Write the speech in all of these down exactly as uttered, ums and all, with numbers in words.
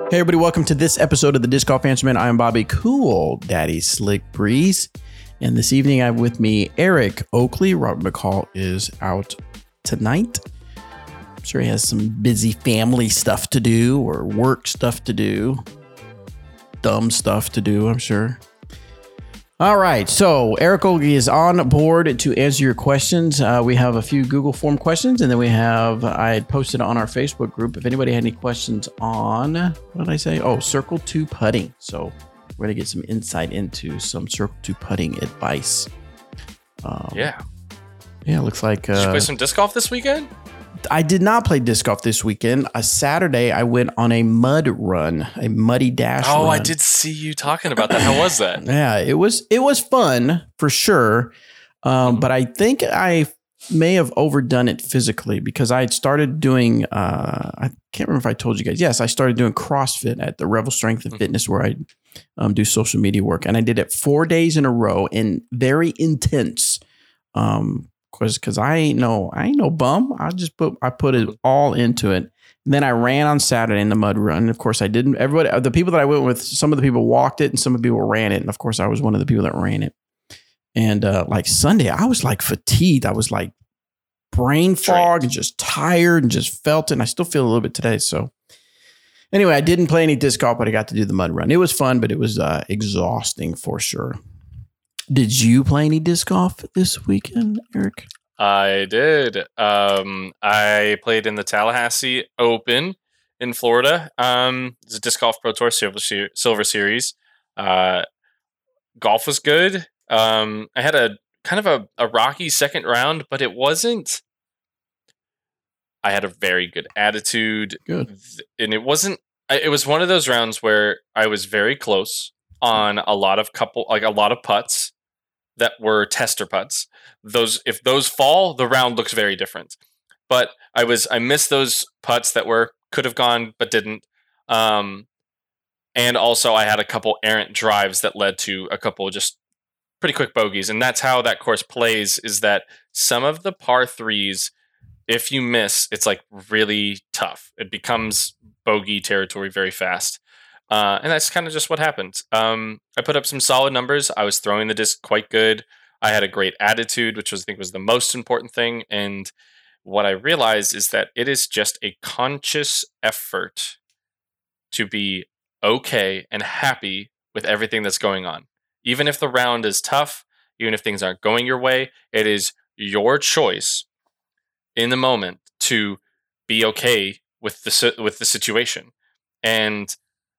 Hey everybody, welcome to this episode of the Disc Golf Answerman. I am Bobby Cool Daddy Slick Breeze. And this evening I have with me Eric Oakley. Robert McCall is out tonight. I'm sure he has some busy family stuff to do or work stuff to do. Dumb stuff to do, I'm sure. All right, so Eric Oakley is on board to answer your questions. Uh, we have a few Google form questions, and then we have, I had posted on our Facebook group, if anybody had any questions on, what did I say? Oh, Circle two putting. So we're going to get some insight into some Circle two putting advice. Um, yeah. Yeah, it looks like... Uh, did you play some disc golf this weekend? I did not play disc golf this weekend. A Saturday, I went on a mud run, a muddy dash oh, run. I did see you talking about that. How was that? Yeah, it was it was fun for sure. Um, but I think I may have overdone it physically because I had started doing, uh, I can't remember if I told you guys. Yes, I started doing CrossFit at the Revel Strength and Fitness where I um, do social media work. And I did it four days in a row and very intense. Um Cause, cause I ain't no, I ain't no bum. I just put, I put it all into it. And then I ran on Saturday in the mud run. And of course I didn't, everybody, the people that I went with, some of the people walked it and some of the people ran it. And of course I was one of the people that ran it. And uh, like Sunday, I was like fatigued. I was like brain fog and just tired and just felt it. And I still feel a little bit today. So anyway, I didn't play any disc golf, but I got to do the mud run. It was fun, but it was uh, exhausting for sure. Did you play any disc golf this weekend, Eric? I did. Um, I played in the Tallahassee Open in Florida. Um, it's a Disc Golf Pro Tour Silver, Silver Series. Uh, golf was good. Um, I had a kind of a, a rocky second round, but it wasn't. I had a very good attitude. Good. And it wasn't. It was one of those rounds where I was very close on a lot of couple, like a lot of putts that were tester putts. Those, if those fall, the round looks very different. But I was, I missed those putts that were could have gone but didn't. Um, and also, I had a couple errant drives that led to a couple just pretty quick bogeys. And that's how that course plays. Is that some of the par threes, if you miss, it's like really tough. It becomes bogey territory very fast. Uh, and that's kind of just what happened. Um, I put up some solid numbers. I was throwing the disc quite good. I had a great attitude, which was, I think was the most important thing. And what I realized is that it is just a conscious effort to be okay and happy with everything that's going on. Even if the round is tough, even if things aren't going your way, it is your choice in the moment to be okay with the with the situation. And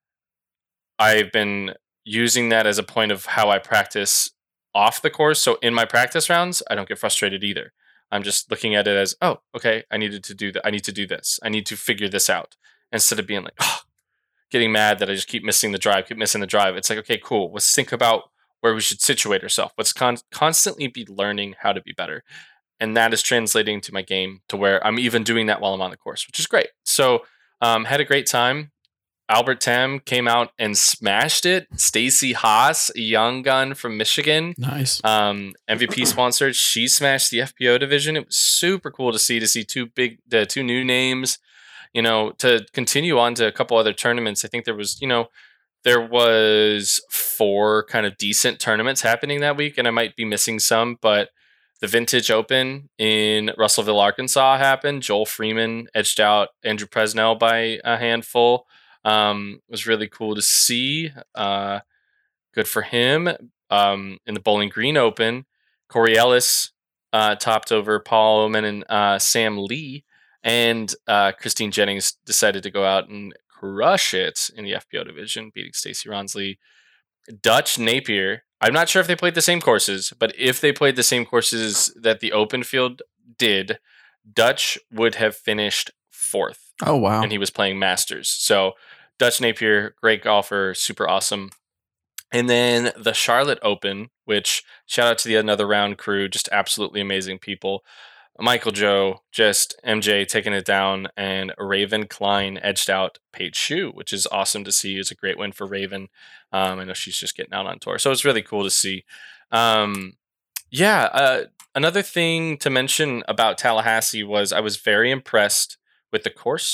I've been using that as a point of how I practice off the course. So in my practice rounds, I don't get frustrated either. I'm just looking at it as, oh, okay, I needed to do that. I need to do this. I need to figure this out. Instead of being like, oh, getting mad that I just keep missing the drive, keep missing the drive. It's like, okay, cool. Let's think about where we should situate ourselves. Let's con- constantly be learning how to be better. And that is translating to my game to where I'm even doing that while I'm on the course, which is great. So um, had a great time. Albert Tam came out and smashed it. Stacy Haas, a young gun from Michigan. Nice. Um, M V P sponsored. She smashed the F P O division. It was super cool to see, to see two big, uh, two new names, you know, to continue on to a couple other tournaments. I think there was, you know, there was four kind of decent tournaments happening that week, and I might be missing some, but the Vintage Open in Russellville, Arkansas happened. Joel Freeman edged out Andrew Presnell by a handful. Um, it was really cool to see. Uh, good for him. Um, in the Bowling Green Open, Corey Ellis uh, topped over Paul Oman and uh, Sam Lee, and uh, Christine Jennings decided to go out and crush it in the F P O division, beating Stacey Ronsley. Dutch Napier. I'm not sure if they played the same courses, but if they played the same courses that the open field did, Dutch would have finished fourth. Oh, wow. And he was playing Masters. So Dutch Napier, great golfer, super awesome. And then the Charlotte Open, which shout out to the Another Round crew, just absolutely amazing people. Michael Joe, just M J taking it down, and Raven Klein edged out Paige Shue, which is awesome to see. It's a great win for Raven. Um, I know she's just getting out on tour, so it's really cool to see. Um, yeah, uh, another thing to mention about Tallahassee was I was very impressed with the course.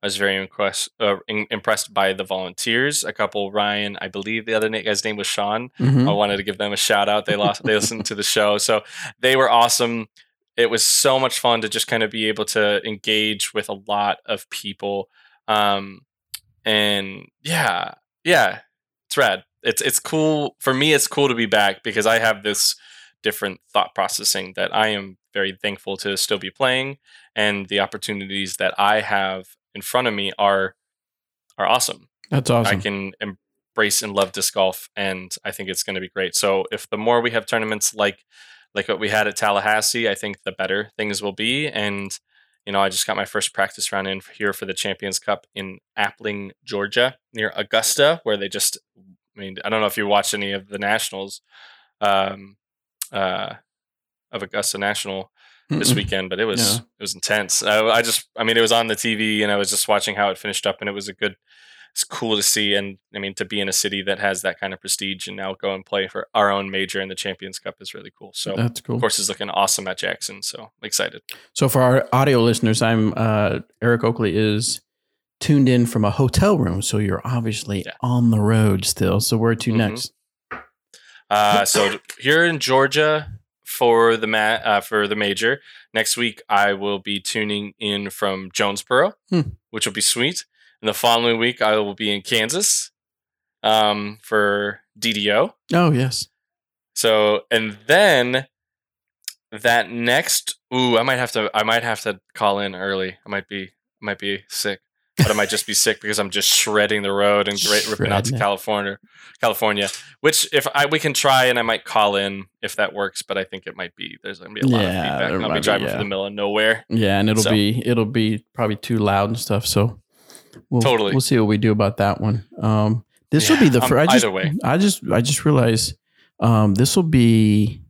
I was very impressed, uh, in, impressed by the volunteers. A couple, Ryan, I believe the other guy's name was Sean. Mm-hmm. I wanted to give them a shout out. They lost, they listened to the show, so they were awesome. It was so much fun to just kind of be able to engage with a lot of people, um, and yeah, yeah, it's rad. It's it's cool for me. It's cool to be back because I have this different thought processing that I am very thankful to still be playing, and the opportunities that I have in front of me are are awesome. That's awesome. I can embrace and love disc golf, and I think it's going to be great. So if the more we have tournaments like like what we had at Tallahassee, I think the better things will be. And you know, I just got my first practice round in here for the Champions Cup in Appling, Georgia, near Augusta, where they just, I mean, I don't know if you watched any of the nationals um, uh, of Augusta National this weekend, but it was yeah. it was intense. I, I just, I mean, it was on the T V, and I was just watching how it finished up, and it was a good. It's cool to see, and I mean, to be in a city that has that kind of prestige, and now go and play for our own major in the Champions Cup is really cool. So that's cool. Of course, it's looking awesome at Jackson. So I'm excited. So for our audio listeners, I'm uh, Eric Oakley is tuned in from a hotel room, so you're obviously yeah. on the road still. So where to mm-hmm. next? Uh, so here in Georgia. For the ma- uh, for the major next week, I will be tuning in from Jonesboro, hmm. which will be sweet. And the following week, I will be in Kansas um, for D D O. Oh yes. So and then that next, ooh, I might have to. I might have to call in early. I might be. I might be sick, but I might just be sick because I'm just shredding the road and great, ripping out to California. California, which if I we can try, and I might call in if that works, but I think it might be there's gonna be a lot yeah, of feedback. And I'll be driving be, yeah. for the middle of nowhere. Yeah, and it'll so. be it'll be probably too loud and stuff. So we'll, totally, we'll see what we do about that one. Um, this yeah, will be the first. Um, either way, I just I just realized um, this will be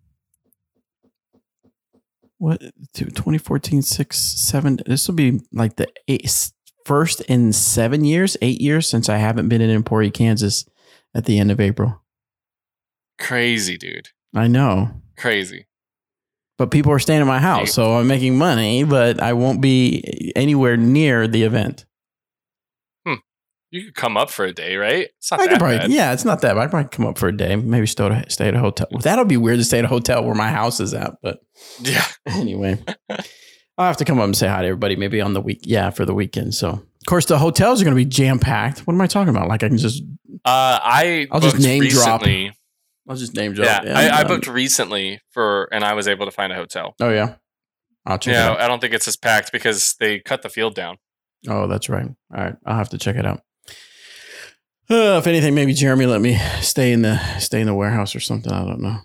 what twenty fourteen, six, seven. This will be like the eight, first in seven years, eight years since I haven't been in Emporia, Kansas. At the end of April. Crazy, dude. I know. Crazy. But people are staying at my house, so I'm making money, but I won't be anywhere near the event. Hmm. You could come up for a day, right? It's not I that probably, bad. Yeah, it's not that bad. I probably come up for a day. Maybe stay at a, stay at a hotel. Well, that'll be weird to stay at a hotel where my house is at, but yeah. Anyway. I'll have to come up and say hi to everybody maybe on the week. Yeah, for the weekend. So, of course, the hotels are going to be jam-packed. What am I talking about? Like I can just... Uh, I I'll just name recently, drop. I'll just name drop. Yeah, yeah I, I booked recently for, and I was able to find a hotel. Oh yeah, I'll check. Yeah, it out. I don't think it's as packed because they cut the field down. Oh, that's right. All right, I'll have to check it out. Uh, if anything, maybe Jeremy let me stay in the stay in the warehouse or something. I don't know.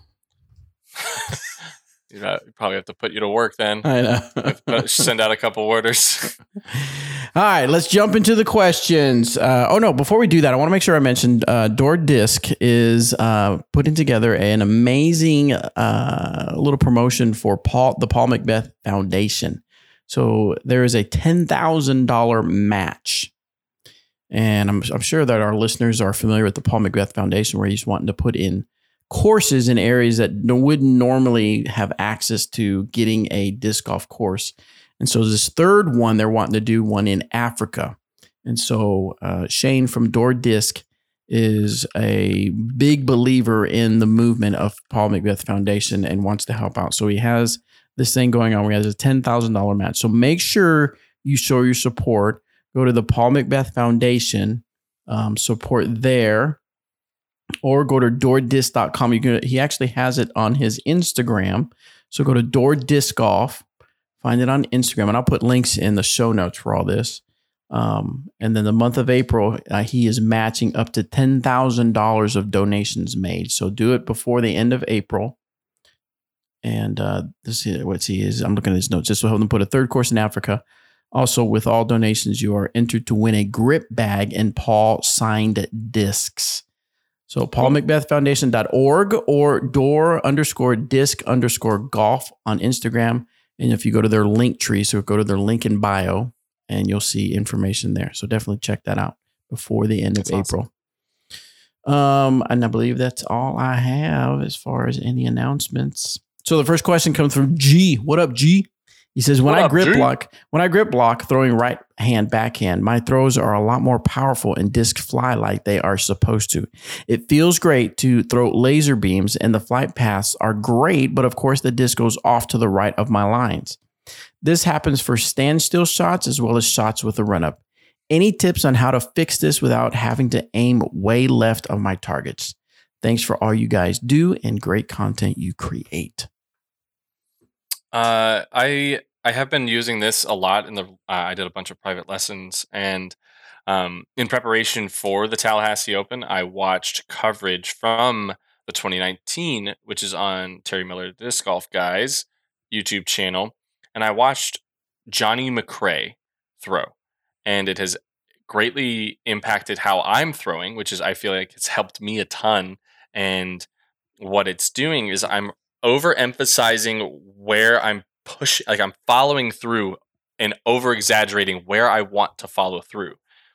You know, probably have to put you to work then. I know. Send out a couple orders. All right, let's jump into the questions. Uh, oh, no, before we do that, I want to make sure I mentioned uh, Door Disc is uh, putting together an amazing uh, little promotion for Paul, the Paul McBeth Foundation. So there is a ten thousand dollars match. And I'm, I'm sure that our listeners are familiar with the Paul McBeth Foundation, where he's wanting to put in courses in areas that wouldn't normally have access to getting a disc golf course. And so this third one, they're wanting to do one in Africa. And so uh, Shane from Door Disc is a big believer in the movement of Paul McBeth Foundation and wants to help out. So he has this thing going on where he has a ten thousand dollars match. So make sure you show your support. Go to the Paul McBeth Foundation, um, support there. Or go to door disc dot com. You can, he actually has it on his Instagram. So go to Door Disc Golf, find it on Instagram, and I'll put links in the show notes for all this. Um, and then the month of April, uh, he is matching up to ten thousand dollars of donations made. So do it before the end of April. And uh, this is what he is. I'm looking at his notes. This will help them put a third course in Africa. Also, with all donations, you are entered to win a grip bag and Paul signed discs. So paul mcbeth foundation dot org or door underscore disc underscore golf on Instagram. And if you go to their link tree, so go to their link in bio and you'll see information there. So definitely check that out before the end that's of awesome. April. Um, and I believe that's all I have as far as any announcements. So the first question comes from G. What up, G? He says, when What I up, grip G? block, when I grip block throwing right hand backhand, my throws are a lot more powerful and discs fly like they are supposed to. It feels great to throw laser beams and the flight paths are great, but of course the disc goes off to the right of my lines. This happens for standstill shots as well as shots with a run up. Any tips on how to fix this without having to aim way left of my targets? Thanks for all you guys do and great content you create. Uh, I I have been using this a lot in the. Uh, I did a bunch of private lessons, and um, in preparation for the Tallahassee Open, I watched coverage from the twenty nineteen, which is on Terry Miller Disc Golf Guys YouTube channel, and I watched Johnny McRae throw, and it has greatly impacted how I'm throwing, which is I feel like it's helped me a ton. And what it's doing is I'm overemphasizing where I'm pushing, like I'm following through and over exaggerating where I want to follow through.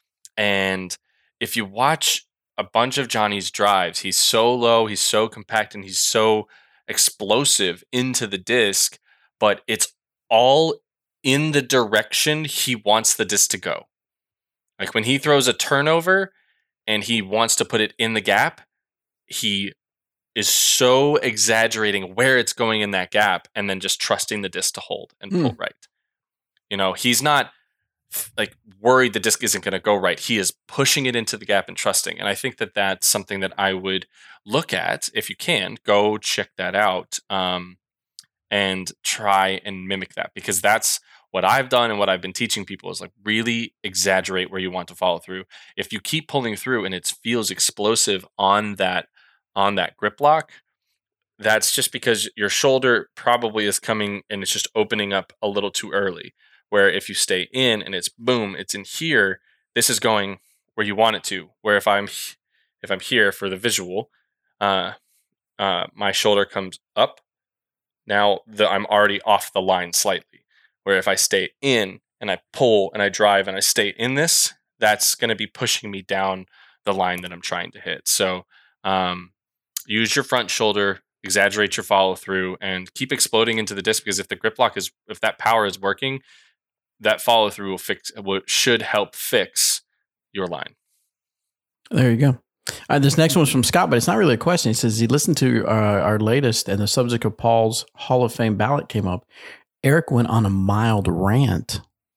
And if you watch a bunch of Johnny's drives, he's so low, he's so compact, and he's so explosive into the disc, but it's all in the direction he wants the disc to go. Like when he throws a turnover and he wants to put it in the gap, he is so exaggerating where it's going in that gap and then just trusting the disc to hold and pull mm. right. You know, he's not like worried the disc isn't going to go right. He is pushing it into the gap and trusting. And I think that that's something that I would look at. If you can, go check that out um, and try and mimic that, because that's what I've done and what I've been teaching people is like really exaggerate where you want to follow through. If you keep pulling through and it feels explosive on that on that grip lock, that's just because your shoulder probably is coming and it's just opening up a little too early. Where if you stay in and it's boom, it's in here, this is going where you want it to. Where if I'm if I'm here for the visual, uh, uh, my shoulder comes up. Now the, I'm already off the line slightly. Where if I stay in and I pull and I drive and I stay in this, that's going to be pushing me down the line that I'm trying to hit. So um, use your front shoulder, exaggerate your follow through, and keep exploding into the disc, because if the grip lock is, if that power is working, that follow through will fix, will, should help fix your line. There you go. Uh, this next one's from Scott, but it's not really a question. He says he listened to uh, our latest, and the subject of Paul's Hall of Fame ballot came up. Eric went on a mild rant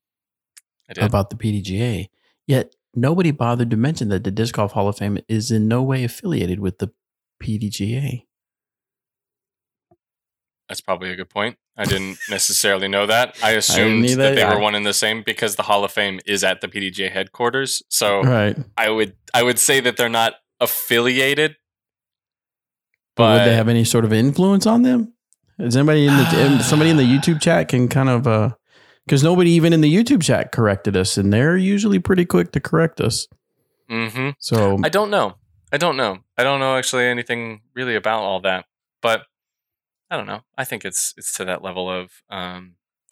about the P D G A, yet nobody bothered to mention that the Disc Golf Hall of Fame is in no way affiliated with the P D G A. That's probably a good point. I didn't necessarily know that. I assumed I that they I, were one and the same because the Hall of Fame is at the P D G A headquarters. So right. I would I would say that they're not affiliated. But, but would they have any sort of influence on them? Is anybody in the somebody in the YouTube chat can kind of uh because nobody even in the YouTube chat corrected us, and they're usually pretty quick to correct us. Mm-hmm. So I don't know. I don't know. I don't know actually anything really about all that, but I don't know. I think it's it's to that level of. Um,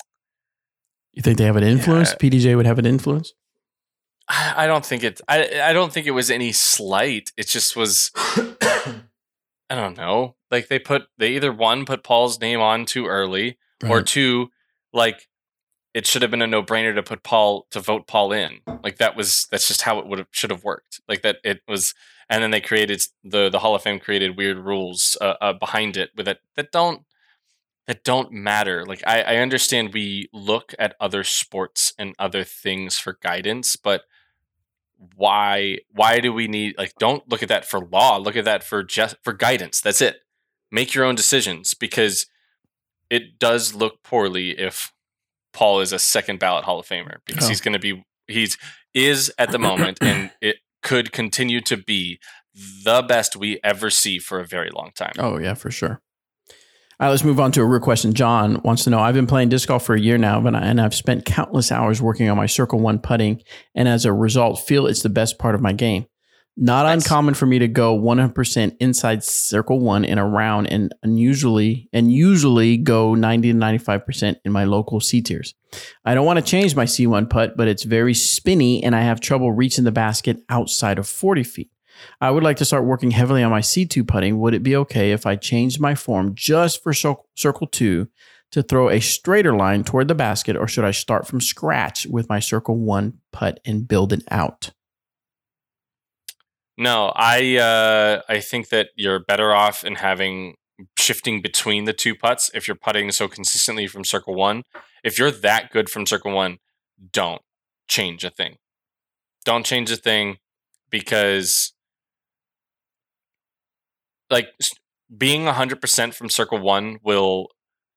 you think they have an influence? Yeah, P D G A would have an influence? I, I don't think it. I I don't think it was any slight. It just was. I don't know. Like they put they either one put Paul's name on too early, right. or two, like it should have been a no brainer to put Paul to vote Paul in. Like that was that's just how it would have should have worked. Like that it was. And then they created the the Hall of Fame created weird rules uh, uh, behind it with it that don't that don't matter. Like I, I understand we look at other sports and other things for guidance, but why why do we need like don't look at that for law? Look at that for just for guidance. That's it. Make your own decisions, because it does look poorly if Paul is a second ballot Hall of Famer, because oh. he's going to be he's is at the moment and it. could continue to be the best we ever see for a very long time. Oh, yeah, for sure. All right, let's move on to a real question. John wants to know, I've been playing disc golf for a year now, but I, and I've spent countless hours working on my Circle One putting, and as a result, feel it's the best part of my game. Not nice. Uncommon for me to go one hundred percent inside Circle One in a round, and unusually and usually go ninety to ninety-five percent in my local C tiers. I don't want to change my C one putt, but it's very spinny, and I have trouble reaching the basket outside of forty feet. I would like to start working heavily on my C two putting. Would it be okay if I changed my form just for Circle Two to throw a straighter line toward the basket, or should I start from scratch with my circle one putt and build it out? No, I uh, I think that you're better off in having shifting between the two putts if you're putting so consistently from circle one. If you're that good from circle one, don't change a thing. Don't change a thing because like being one hundred percent from circle one will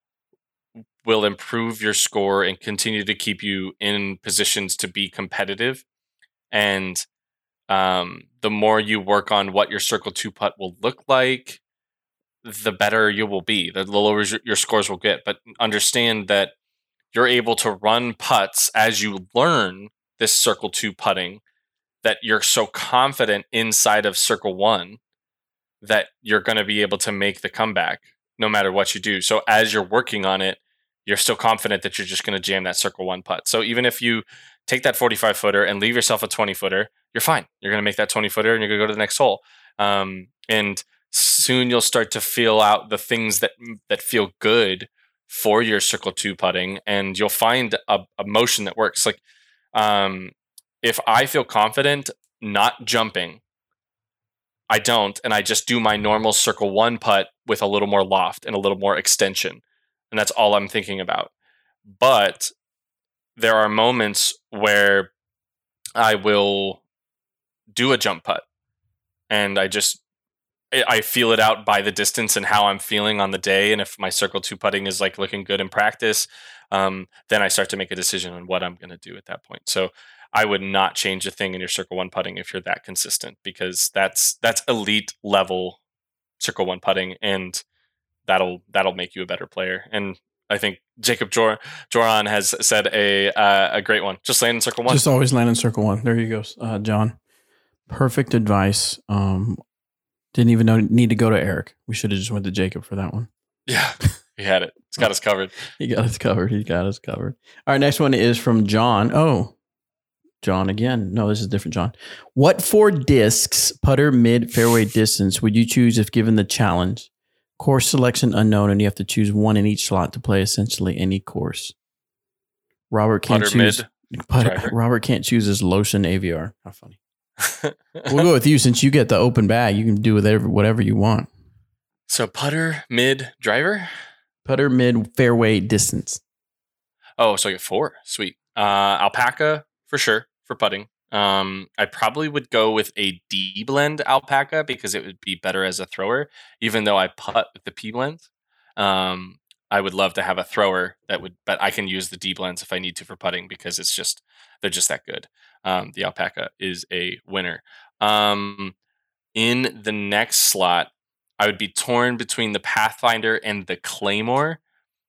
will improve your score and continue to keep you in positions to be competitive. And um, the more you work on what your circle two putt will look like, the better you will be. The lower your scores will get. But understand that you're able to run putts as you learn this circle two putting, that you're so confident inside of circle one that you're going to be able to make the comeback no matter what you do. So as you're working on it, you're still confident that you're just going to jam that circle one putt. So even if you take that forty-five footer and leave yourself a twenty footer, you're fine. You're going to make that twenty footer and you're going to go to the next hole. Um, and soon you'll start to feel out the things that that feel good for your circle two putting, and you'll find a, a motion that works. Like um, if I feel confident not jumping, I don't, and I just do my normal circle one putt with a little more loft and a little more extension. And that's all I'm thinking about. But there are moments where I will do a jump putt and I just, I feel it out by the distance and how I'm feeling on the day. And if my circle two putting is like looking good in practice, um, then I start to make a decision on what I'm going to do at that point. So I would not change a thing in your circle one putting if you're that consistent, because that's, that's elite level circle one putting, and that'll, that'll make you a better player. And I think Jacob Jor- Joran has said a, uh, a great one. Just land in circle one. Just always land in circle one. There you go, uh, John. Perfect advice. Um, Didn't even know, need to go to Eric. We should have just went to Jacob for that one. Yeah, he had it. He's got us covered. He got us covered. He got us covered. All right, next one is from John. Oh, John again. No, this is different John. What four discs, putter, mid, fairway distance, would you choose if given the challenge? Course selection unknown, and you have to choose one in each slot to play essentially any course. Robert can't Putter, choose. mid, putter, Robert can't choose his Lotion A V R. How funny. We'll go with you since you get the open bag. You can do whatever whatever you want. So putter, mid, driver? Putter, mid, fairway, distance. Oh, so I get four. Sweet. Uh, alpaca for sure for putting. Um, I probably would go with a D blend alpaca because it would be better as a thrower, even though I putt with the P blend. Um, I would love to have a thrower that would, but I can use the D blends if I need to for putting because it's just, they're just that good. Um, the alpaca is a winner. Um, in the next slot, I would be torn between the Pathfinder and the Claymore,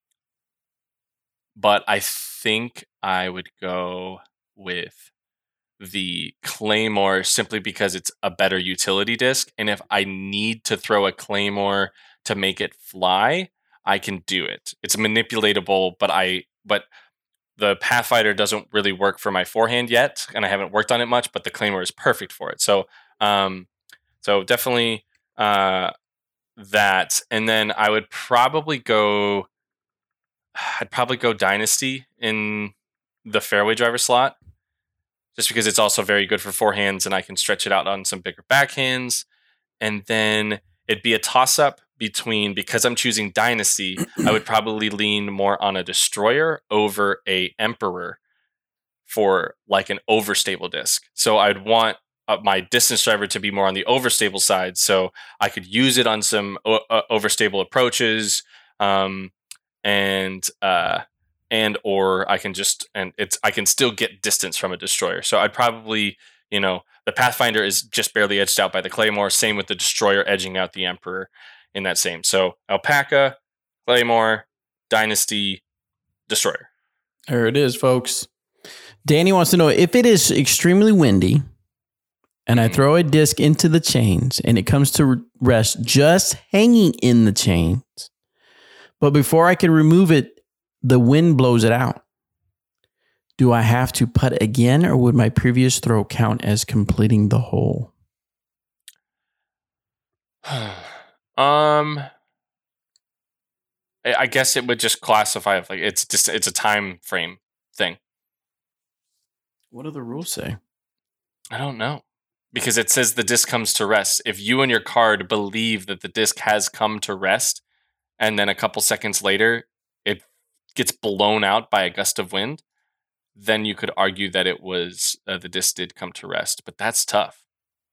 but I think I would go with the Claymore simply because it's a better utility disc. And if I need to throw a Claymore to make it fly, I can do it. It's manipulatable, but I, but the Pathfinder doesn't really work for my forehand yet, and I haven't worked on it much, but the Claymore is perfect for it. So, um, so definitely uh, that. And then I would probably go, I'd probably go Dynasty in the fairway driver slot, just because it's also very good for forehands and I can stretch it out on some bigger backhands. And then it'd be a toss-up between, because I'm choosing Dynasty, I would probably lean more on a Destroyer over a Emperor for like an overstable disc. So I'd want uh, my distance driver to be more on the overstable side, so I could use it on some o- uh, overstable approaches, um, and uh, and or I can just and it's I can still get distance from a Destroyer. So I'd probably, you know, the Pathfinder is just barely edged out by the Claymore. Same with the Destroyer edging out the Emperor in that same. So Alpaca, Claymore, Dynasty, Destroyer. There it is, folks. Danny wants to know, if it is extremely windy and I throw a disc into the chains and it comes to rest just hanging in the chains, but before I can remove it, the wind blows it out, do I have to putt again, or would my previous throw count as completing the hole? um, I I guess it would just classify if like it's just it's a time frame thing. What do the rules say? I don't know. Because it says the disc comes to rest. If you and your card believe that the disc has come to rest, and then a couple seconds later it gets blown out by a gust of wind, then you could argue that it was uh, the disc did come to rest. But that's tough.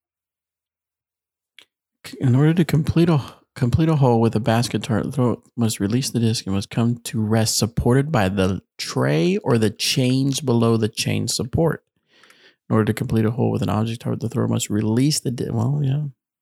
In order to complete a complete a hole with a basket, the thrower must release the disc and must come to rest supported by the tray or the chains below the chain support. In order to complete a hole with an object target, the thrower must release the disc. Well, yeah.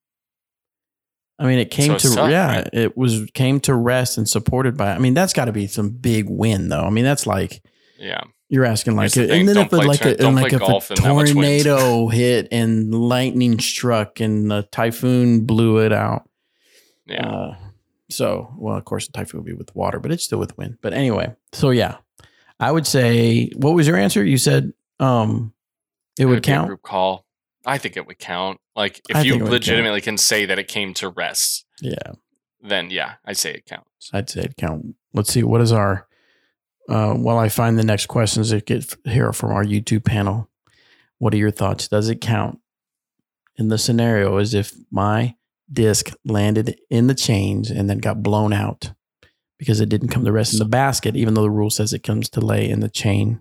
I mean, it came So to tough, yeah, right? it was came to rest and supported by. I mean, that's got to be some big win, though. I mean, that's like Yeah. you're asking like, Here's the and thing, then don't if a, play like tur- a don't like play if a golf in that much wind. tornado hit and lightning struck and the typhoon blew it out. Yeah. Uh, so, well, of course, the typhoon would be with water, but it's still with wind. But anyway, so yeah, I would say, what was your answer? You said um, it, It would would be a count. group call. I think it would count. Like if I you think it would legitimately can say that it came to rest, Yeah, then yeah, I say it counts. I'd say it count. Let's see. What is our, uh, while I find the next questions that get here from our YouTube panel, what are your thoughts? Does it count in the scenario as if my disc landed in the chains and then got blown out because it didn't come to rest in the basket, even though the rule says it comes to lay in the chain?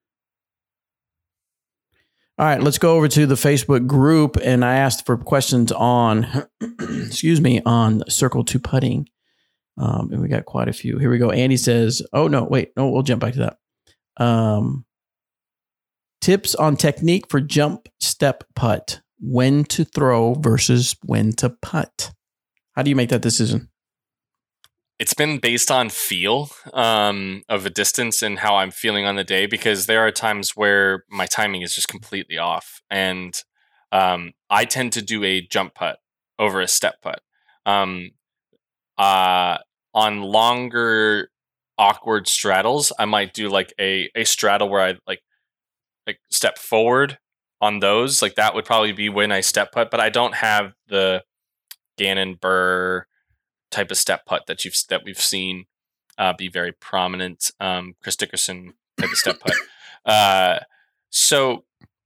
All right, let's go over to the Facebook group, and I asked for questions on, excuse me, on circle to putting, um, and we got quite a few. Here we go. Andy says, "Oh no, wait, no, we'll jump back to that." Um, tips on technique for jump step putt: when to throw versus when to putt. How do you make that decision? It's been based on feel um, of a distance and how I'm feeling on the day, because there are times where my timing is just completely off. And um, I tend to do a jump putt over a step putt. Um, uh, on longer, awkward straddles, I might do like a, a straddle where I like like step forward on those. Like that would probably be when I step putt, but I don't have the Gannon Burr type of step putt that you've that we've seen uh, be very prominent. Um, Chris Dickerson type of step putt. Uh, so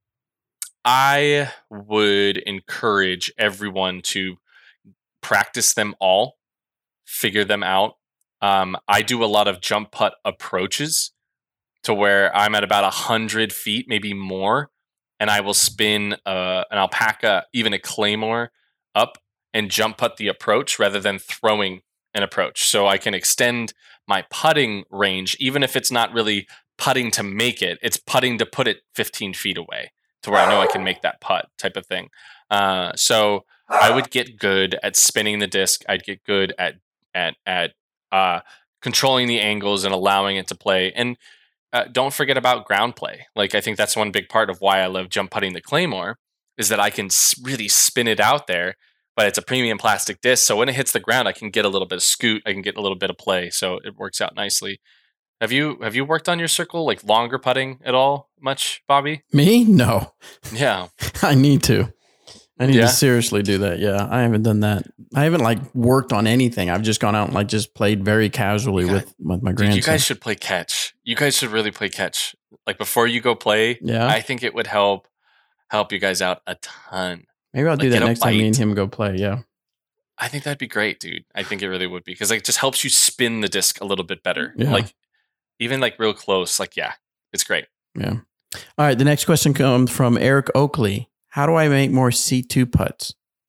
I would encourage everyone to practice them all, figure them out. Um, I do a lot of jump putt approaches to where I'm at about a hundred feet, maybe more, and I will spin uh, an alpaca, even a claymore, up and jump putt the approach rather than throwing an approach. So I can extend my putting range, even if it's not really putting to make it, it's putting to put it fifteen feet away to where I know I can make that putt type of thing. Uh, so I would get good at spinning the disc. I'd get good at, at, at uh, controlling the angles and allowing it to play. And uh, don't forget about ground play. Like, I think that's one big part of why I love jump putting the claymore, is that I can really spin it out there, but it's a premium plastic disc. So when it hits the ground, I can get a little bit of scoot. I can get a little bit of play. So it works out nicely. Have you have you worked on your circle, like longer putting at all much, Bobby? Me? No. Yeah. I need to. I need Yeah. to seriously do that. Yeah, I haven't done that. I haven't like worked on anything. I've just gone out and like just played very casually You with, with my Dude, grandson. you guys should play catch. You guys should really play catch. Like before you go play, Yeah. I think it would help help you guys out a ton. Maybe I'll like, do that get a next time me and bite. him go play. Yeah. I think that'd be great, dude. I think it really would be, because like, it just helps you spin the disc a little bit better. Yeah. Like even like real close. Like, yeah, it's great. Yeah. All right. The next question comes from Eric Oakley. How do I make more C two putts?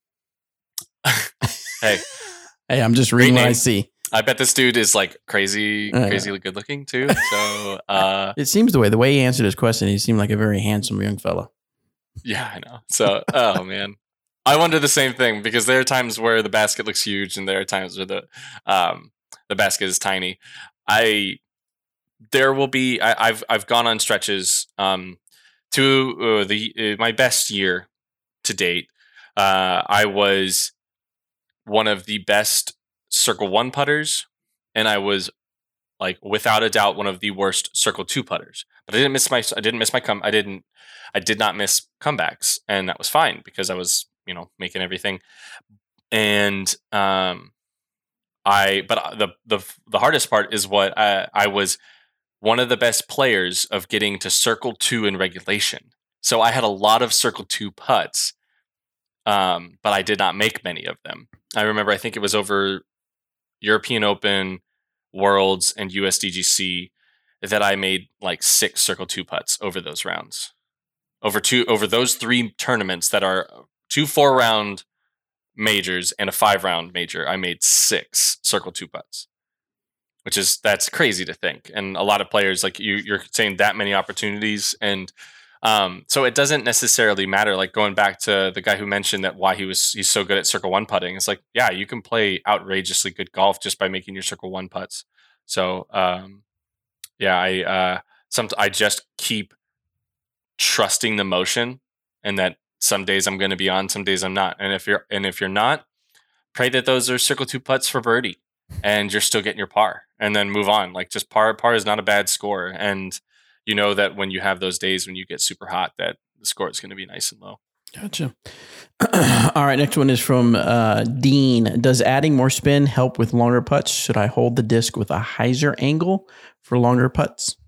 Hey, Hey, I'm just reading Great what I name. see. I bet this dude is like crazy, Uh, crazily good looking too. So, uh, It seems the way the way he answered his question, he seemed like a very handsome young fella. yeah, I know. So, oh man, I wonder the same thing, because there are times where the basket looks huge, and there are times where the um, the basket is tiny. I there will be. I, I've I've gone on stretches. Um, to uh, the uh, my best year to date, uh, I was one of the best circle one putters, and I was like without a doubt one of the worst circle two putters. But I didn't miss my I didn't miss my come I didn't I did not miss comebacks, and that was fine because I was, you know, making everything. And um I but the the the hardest part is what I, I was one of the best players of getting to circle two in regulation. So I had a lot of circle two putts, um, but I did not make many of them. I remember I think it was over European Open, Worlds, and U S D G C that I made like six circle two putts over those rounds. Over two over those three tournaments that are two four round majors and a five round major, I made six circle two putts, which is that's crazy to think. And a lot of players, like you, you're saying that many opportunities, and um, so it doesn't necessarily matter. Like going back to the guy who mentioned that why he was he's so good at circle one putting. It's like, yeah, you can play outrageously good golf just by making your circle one putts. So um, yeah, I uh, some I just keep trusting the motion, and that some days I'm going to be on, some days I'm not. And if you're and if you're not, pray that those are circle two putts for birdie, and you're still getting your par, and then move on. Like just par par is not a bad score, and you know that when you have those days when you get super hot, that the score is going to be nice and low. Gotcha. All right, next one is from uh, Dean. Does adding more spin help with longer putts? Should I hold the disc with a hyzer angle for longer putts?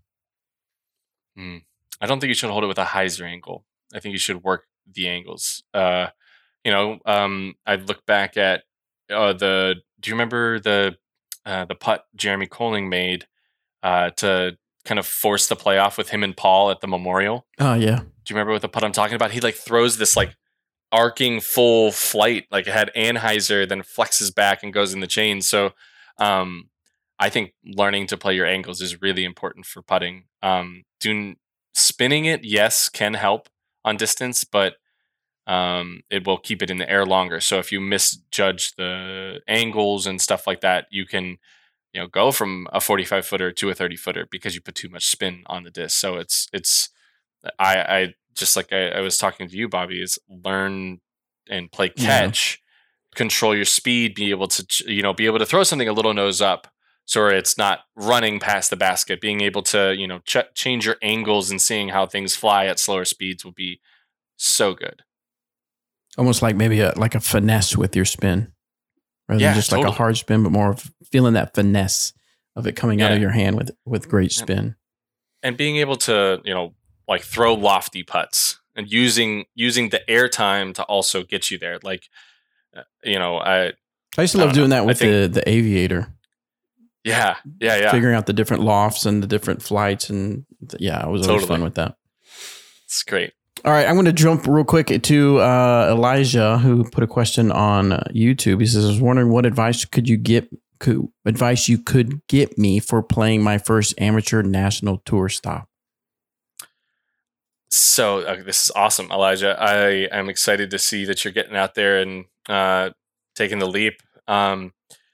Hmm. I don't think you should hold it with a hyzer angle. I think you should work the angles. Uh, you know, um, I look back at uh, the. Do you remember the uh, the putt Jeremy Colling made uh, to kind of force the playoff with him and Paul at the Memorial? Oh yeah. Do you remember what the putt I'm talking about? He like throws this like arcing full flight, like it had Anheuser, then flexes back and goes in the chain. So um, I think learning to play your angles is really important for putting. Um, do spinning it, yes, can help on distance, but um, it will keep it in the air longer. So if you misjudge the angles and stuff like that, you can, you know, go from a forty-five footer to a thirty footer because you put too much spin on the disc. So it's it's I I just like I, I was talking to you, Bobby, is learn and play catch, yeah. Control your speed, be able to you know be able to throw something a little nose up, so it's not running past the basket. Being able to you know ch- change your angles and seeing how things fly at slower speeds will be so good. Almost like maybe a like a finesse with your spin, rather yeah, than just totally. like a hard spin, but more of feeling that finesse of it coming yeah. out of your hand with with great spin. And being able to you know like throw lofty putts and using using the air time to also get you there. Like you know, I I used to love doing know. that with think, the the Aviator. Yeah, yeah, yeah. Figuring out the different lofts and the different flights, and the, yeah, it was always totally. fun with that. It's great. All right, I'm going to jump real quick to uh, Elijah, who put a question on uh, YouTube. He says, "I was wondering what advice could you get? Could, advice you could get me for playing my first amateur national tour stop?" So uh, this is awesome, Elijah. I am excited to see that you're getting out there and uh, taking the leap. Um,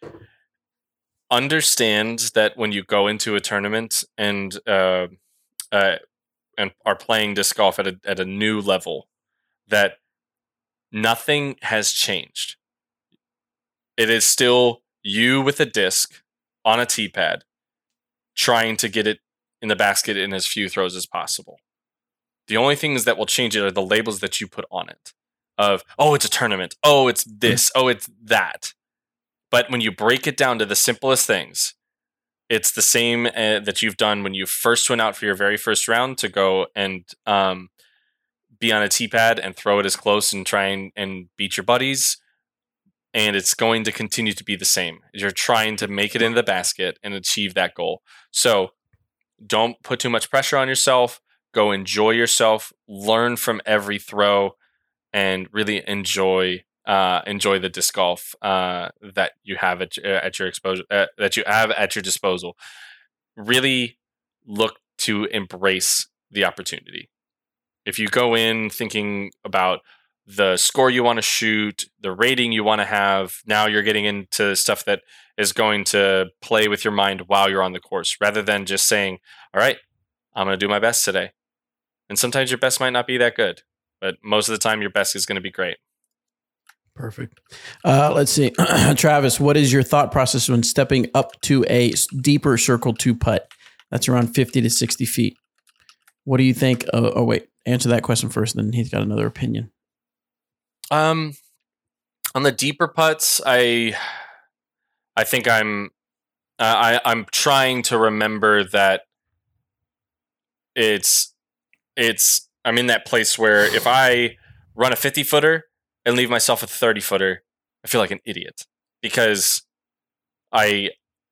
understand that when you go into a tournament and uh, uh, and are playing disc golf at a at a new level, that nothing has changed. It is still you with a disc on a tee pad, trying to get it in the basket in as few throws as possible. The only things that will change it are the labels that you put on it of, oh, it's a tournament. Oh, it's this. Oh, it's that. But when you break it down to the simplest things, it's the same uh, that you've done when you first went out for your very first round to go and um, be on a tee pad and throw it as close and try and, and beat your buddies. And it's going to continue to be the same. You're trying to make it into the basket and achieve that goal. So don't put too much pressure on yourself. Go enjoy yourself, learn from every throw, and really enjoy uh, enjoy the disc golf uh, that you have at, at your exposure uh, that you have at your disposal. Really look to embrace the opportunity. If you go in thinking about the score you want to shoot, the rating you want to have, now you're getting into stuff that is going to play with your mind while you're on the course, rather than just saying, "All right, I'm going to do my best today." And sometimes your best might not be that good, but most of the time your best is going to be great. Perfect. Uh, let's see. Travis, what is your thought process when stepping up to a deeper circle two putt? That's around fifty to sixty feet. What do you think? Oh, oh wait, answer that question first, then he's got another opinion. Um, on the deeper putts, I, I think I'm uh, I I'm trying to remember that it's it's I'm in that place where if I run a fifty footer and leave myself a thirty footer, I feel like an idiot because I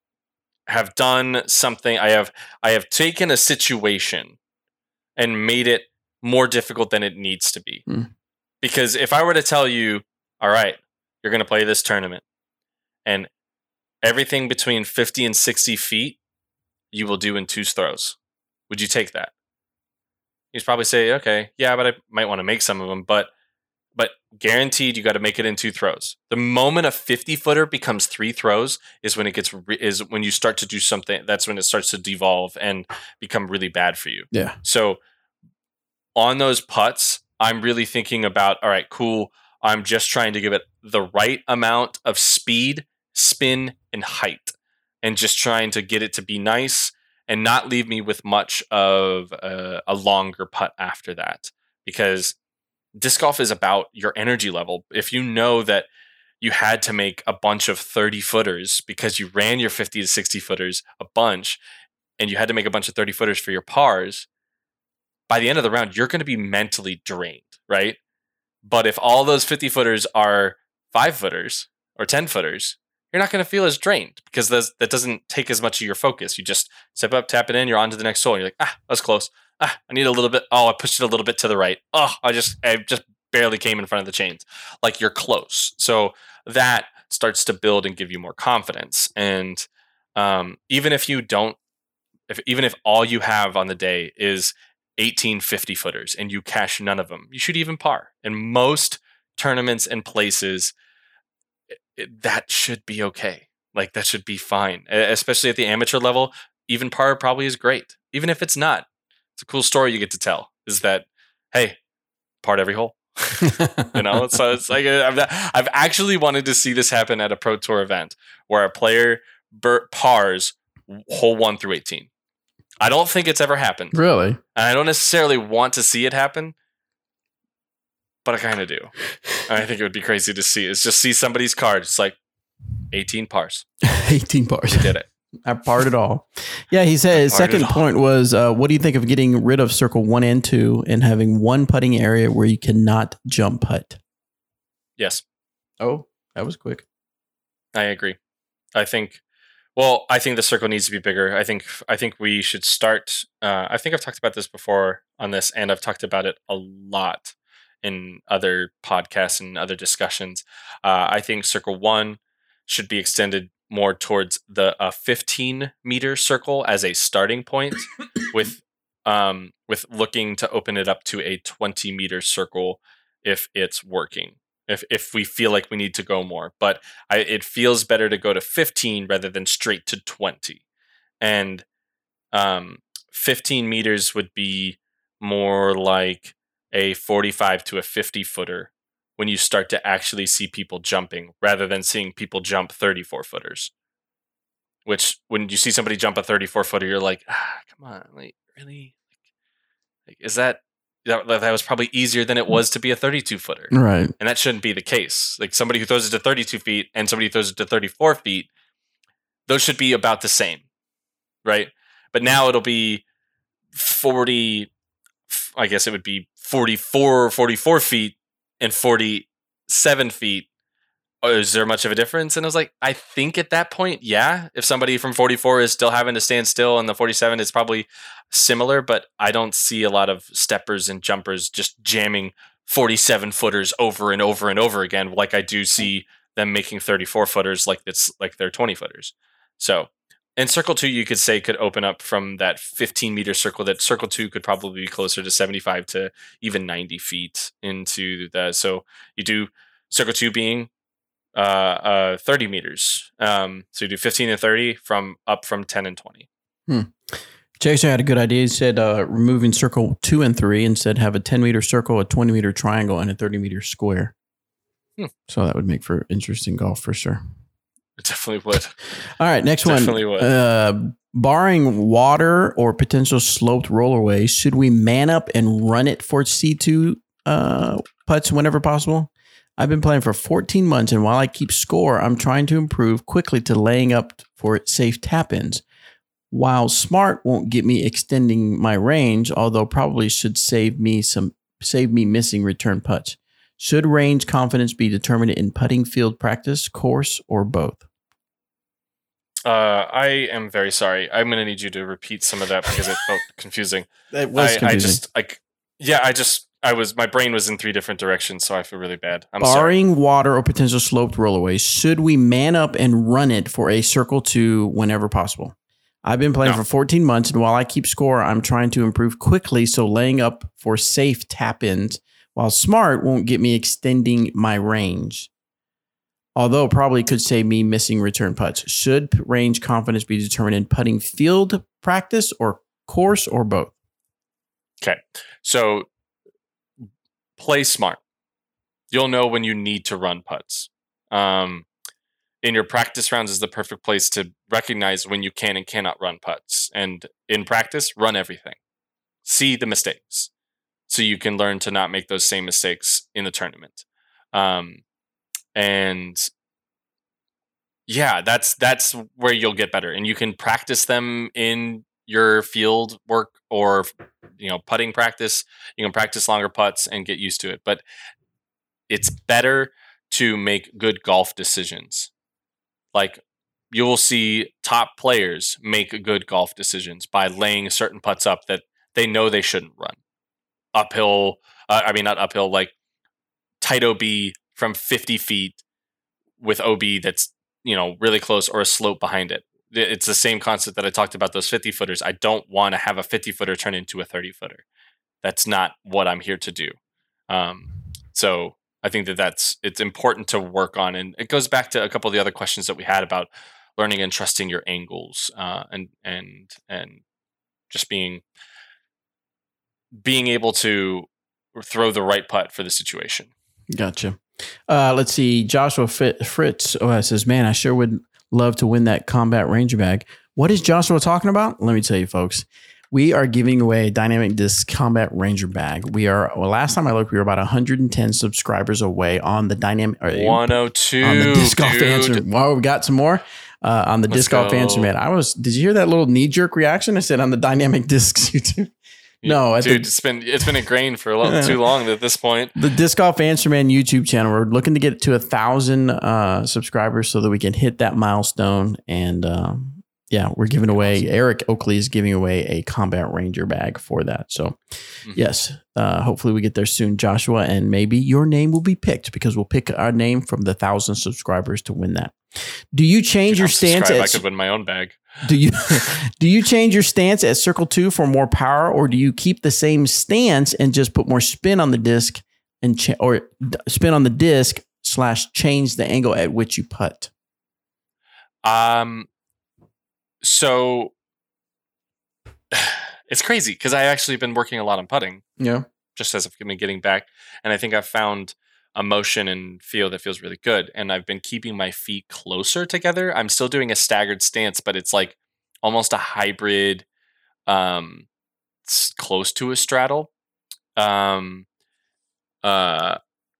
have done something. I have I have taken a situation and made it more difficult than it needs to be. Mm. Because if I were to tell you, all right, you're going to play this tournament and everything between fifty and sixty feet, you will do in two throws. Would you take that? You'd probably say, okay, yeah, but I might want to make some of them, but but guaranteed you got to make it in two throws. The moment a fifty footer becomes three throws is when it gets re- is when you start to do something. That's when it starts to devolve and become really bad for you. Yeah. So on those putts, I'm really thinking about, all right, cool. I'm just trying to give it the right amount of speed, spin, and height, and just trying to get it to be nice and not leave me with much of a, a longer putt after that. Because disc golf is about your energy level. If you know that you had to make a bunch of thirty footers because you ran your fifty to sixty footers a bunch, and you had to make a bunch of thirty footers for your pars, by the end of the round, you're going to be mentally drained, right? But if all those fifty footers are five footers or ten footers, you're not going to feel as drained because that doesn't take as much of your focus. You just step up, tap it in, you're on to the next hole. You're like, ah, that's close. Ah, I need a little bit. Oh, I pushed it a little bit to the right. Oh, I just, I just barely came in front of the chains. Like you're close. So that starts to build and give you more confidence. And um, even if you don't, if even if all you have on the day is eighteen fifty footers and you cash none of them, you should even par. In most tournaments and places, it, it, that should be okay. Like that should be fine, especially at the amateur level. Even par probably is great. Even if it's not, it's a cool story you get to tell. Is that, hey, parred every hole. You know, so it's like I've, I've actually wanted to see this happen at a Pro Tour event where a player bur- pars hole one through eighteen. I don't think it's ever happened. Really? And I don't necessarily want to see it happen, but I kind of do. And I think it would be crazy to see. Is just see somebody's card. It's like eighteen pars. eighteen pars. You did it. I parred it all. Yeah, he said his second point was, uh, what do you think of getting rid of circle one and two and having one putting area where you cannot jump putt? Yes. Oh, that was quick. I agree. I think, well, I think the circle needs to be bigger. I think, I think we should start. Uh, I think I've talked about this before on this, and I've talked about it a lot in other podcasts and other discussions. Uh, I think circle one should be extended more towards the uh, fifteen meter circle as a starting point, with um, with looking to open it up to a twenty meter circle if it's working. If if we feel like we need to go more, but I, it feels better to go to fifteen rather than straight to twenty. And um, fifteen meters would be more like a forty-five to a fifty footer when you start to actually see people jumping rather than seeing people jump thirty-four footers. Which when you see somebody jump a thirty-four footer, you're like, ah, come on, like really? Like, is that, that that was probably easier than it was to be a thirty-two footer. Right. And that shouldn't be the case. Like somebody who throws it to thirty-two feet and somebody who throws it to thirty-four feet, those should be about the same. Right. But now it'll be forty, I guess it would be forty-four, forty-four feet and forty-seven feet. Oh, is there much of a difference? And I was like, I think at that point, yeah. If somebody from forty-four is still having to stand still and the forty-seven is probably similar, but I don't see a lot of steppers and jumpers just jamming forty-seven footers over and over and over again, like I do see them making thirty-four footers like it's like they're twenty footers. So in circle two, you could say could open up from that fifteen meter circle. That circle two could probably be closer to seventy-five to even ninety feet into the. So you do circle two being uh, uh, thirty meters. Um, so you do fifteen and thirty from up from ten and twenty. Hmm. Jason had a good idea. He said uh, removing circle two and three and said have a ten meter circle, a twenty meter triangle, and a thirty meter square. Hmm. So that would make for interesting golf for sure. It definitely would. All right, next definitely one. Would. Uh, barring water or potential sloped rollerways, should we man up and run it for C two uh, putts whenever possible? I've been playing for fourteen months, and while I keep score, I'm trying to improve quickly to laying up for safe tap-ins. While smart won't get me extending my range, although probably should save me some save me missing return putts. Should range confidence be determined in putting field practice, course, or both? Uh, I am very sorry. I'm going to need you to repeat some of that because it felt confusing. It was I, confusing. I just, like, yeah, I just, I was, my brain was in three different directions, so I feel really bad. I'm Barring sorry. water or potential sloped rollaways, should we man up and run it for a circle two whenever possible? I've been playing No. for fourteen months, and while I keep score, I'm trying to improve quickly, so laying up for safe tap-ins, while smart won't get me extending my range. Although probably could save me missing return putts. Should range confidence be determined in putting field practice or course or both? Okay. So play smart. You'll know when you need to run putts. Um, in your practice rounds is the perfect place to recognize when you can and cannot run putts. And in practice, run everything. See the mistakes so you can learn to not make those same mistakes in the tournament. Um, and yeah, that's that's where you'll get better. And you can practice them in your field work or, you know, putting practice. You can practice longer putts and get used to it. But it's better to make good golf decisions. Like, you will see top players make good golf decisions by laying certain putts up that they know they shouldn't run. Uphill, uh, I mean, not uphill, like tight O B from fifty feet with O B that's, you know, really close, or a slope behind it. It's the same concept that I talked about, those fifty footers. I don't want to have a fifty footer turn into a thirty footer. That's not what I'm here to do. Um, so I think that that's, it's important to work on. And it goes back to a couple of the other questions that we had about learning and trusting your angles, uh, and, and, and just being, being able to throw the right putt for the situation. Gotcha. Uh, let's see. Joshua Fritz uh, says, man, I sure would love to win that Combat Ranger bag. What is Joshua talking about? Let me tell you, folks. We are giving away a Dynamic Disc Combat Ranger bag. We are, well, last time I looked, we were about one hundred ten subscribers away on the Dynamic. one oh two. On the Disc Golf dude. Answer. Well, we got some more uh, on the Let's Disc Golf go. Answer, man. I was, did you hear that little knee jerk reaction I said on the Dynamic Discs YouTube? No, dude, the, it's been it's been ingrained for a lot too long at this point. The Disc Golf Answer Man YouTube channel. We're looking to get to a thousand uh, subscribers so that we can hit that milestone. And um, yeah, we're giving away. Eric Oakley is giving away a Combat Ranger bag for that. So mm-hmm. yes, uh, hopefully we get there soon, Joshua, and maybe your name will be picked because we'll pick our name from the thousand subscribers to win that. Do you change your stance? At, I could win my own bag. Do you do you change your stance at circle two for more power, or do you keep the same stance and just put more spin on the disc and cha- or d- spin on the disc slash change the angle at which you putt? Um, so it's crazy because I actually been working a lot on putting. Yeah, just as I've been getting back, and I think I've found a motion and feel that feels really good. And I've been keeping my feet closer together. I'm still doing a staggered stance, but it's like almost a hybrid, um, close to a straddle. Um, uh,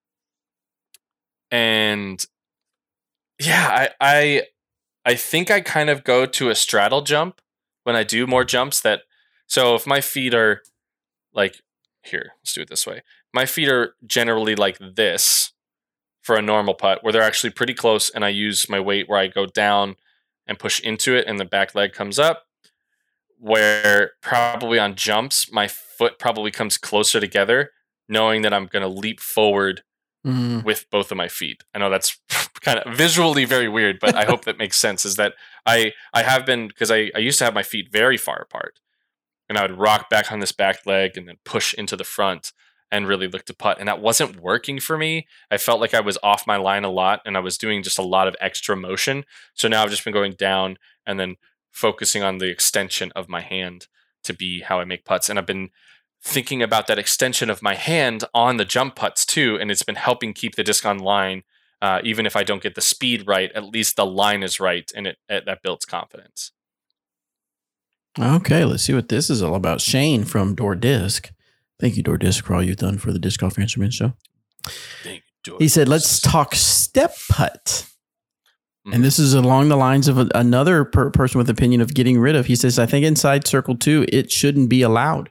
and yeah, I, I, I think I kind of go to a straddle jump when I do more jumps that, so if my feet are like here, let's do it this way. My feet are generally like this for a normal putt where they're actually pretty close, and I use my weight where I go down and push into it and the back leg comes up, where probably on jumps, my foot probably comes closer together, knowing that I'm going to leap forward mm. with both of my feet. I know that's kind of visually very weird, but I hope that makes sense, is that I, I have been, because I, I used to have my feet very far apart, and I would rock back on this back leg and then push into the front and really look to putt. And that wasn't working for me. I felt like I was off my line a lot, and I was doing just a lot of extra motion. So now I've just been going down and then focusing on the extension of my hand to be how I make putts. And I've been thinking about that extension of my hand on the jump putts too. And it's been helping keep the disc on line. Uh, even if I don't get the speed right, at least the line is right, and it, it that builds confidence. Okay, let's see what this is all about. Shane from Door Disc. Thank you, Door Disc, for all you've done for the Disc Golf Answer Man show. Thank you, does. He said, let's talk step putt. Mm-hmm. And this is along the lines of a, another per- person with opinion of getting rid of. He says, I think inside circle two, it shouldn't be allowed.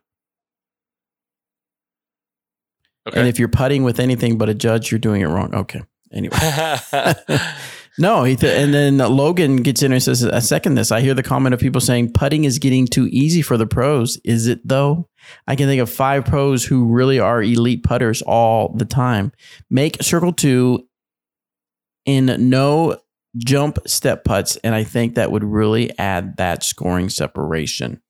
Okay. And if you're putting with anything but a judge, you're doing it wrong. Okay. Anyway. No. He th- and then Logan gets in and says, I second this. I hear the comment of people saying putting is getting too easy for the pros. Is it though? I can think of five pros who really are elite putters all the time. Make circle two in no jump step putts. And I think that would really add that scoring separation.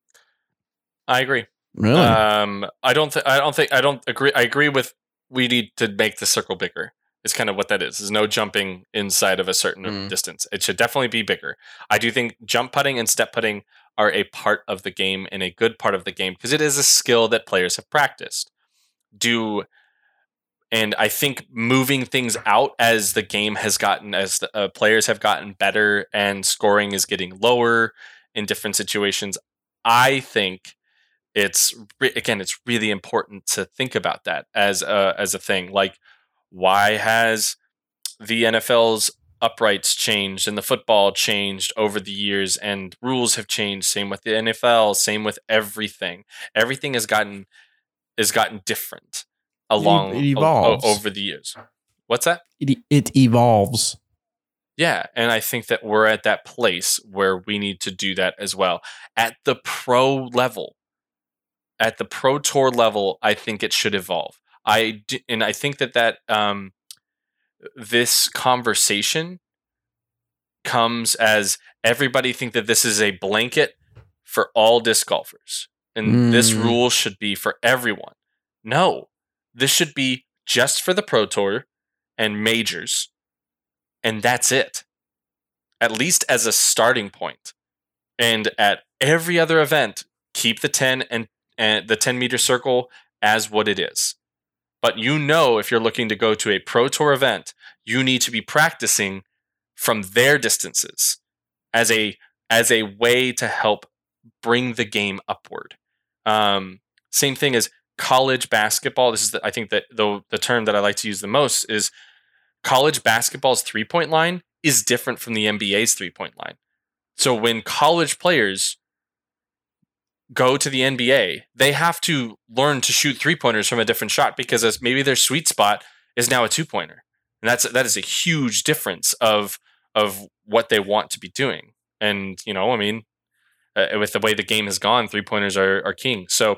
I agree. Really? Um, I don't think, I don't think, I don't agree. I agree with, we need to make the circle bigger. It's kind of what that is. There's no jumping inside of a certain mm. distance. It should definitely be bigger. I do think jump putting and step putting are a part of the game and a good part of the game because it is a skill that players have practiced. Do and I think moving things out as the game has gotten, as the uh, players have gotten better and scoring is getting lower in different situations. I think it's re- again, it's really important to think about that as a as a thing. Like, why has the N F L's uprights changed and the football changed over the years and rules have changed? Same with the N F L, same with everything. Everything has gotten has gotten different along it evolves. O- over the years. What's that? It, it evolves. Yeah, and I think that we're at that place where we need to do that as well. At the pro level, at the pro tour level, I think it should evolve. I d- and I think that that um, this conversation comes as everybody think that this is a blanket for all disc golfers, and mm. this rule should be for everyone. No, this should be just for the pro tour and majors, and that's it. At least as a starting point. And at every other event, keep the ten and, and the ten meter circle as what it is. But you know, if you're looking to go to a pro tour event, you need to be practicing from their distances as a as a way to help bring the game upward. Um, same thing as college basketball. This is, the, I think that the the term that I like to use the most is college basketball's three point line is different from the N B A's three point line. So when college players go to the N B A, they have to learn to shoot three-pointers from a different shot because maybe their sweet spot is now a two-pointer. And that's that is a huge difference of of what they want to be doing. And, you know, I mean, uh, with the way the game has gone, three-pointers are, are king. So